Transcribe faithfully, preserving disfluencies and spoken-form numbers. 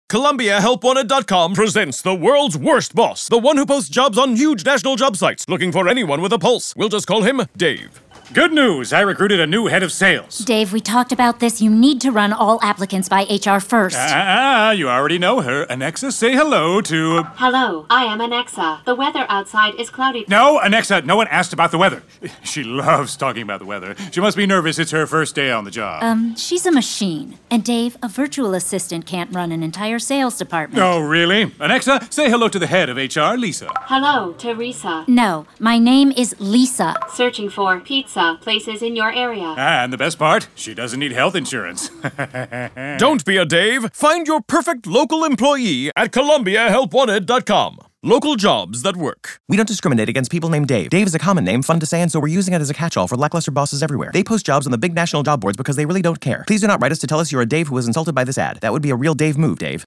Columbia Help Wanted dot com presents the world's worst boss, the one who posts jobs on huge national job sites, looking for anyone with a pulse. We'll just call him Dave. Good news! I recruited a new head of sales. Dave, we talked about this. You need to run all applicants by H R first. Ah, you already know her. Anexa, say hello to... Hello, I am Anexa. The weather outside is cloudy. No, Anexa, no one asked about the weather. She loves talking about the weather. She must be nervous. It's her first day on the job. Um, she's a machine. And Dave, a virtual assistant can't run an entire sales department. Oh, really? Anexa, say hello to the head of H R, Lisa. Hello, Teresa. No, my name is Lisa. Searching for pizza places in your area. Ah, and the best part, she doesn't need health insurance. Don't be a Dave. Find your perfect local employee at Columbia Help Wanted dot com. Local jobs that work. We don't discriminate against people named Dave. Dave is a common name, fun to say, and so we're using it as a catch-all for lackluster bosses everywhere. They post jobs on the big national job boards because they really don't care. Please do not write us to tell us you're a Dave who was insulted by this ad. That would be a real Dave move, Dave.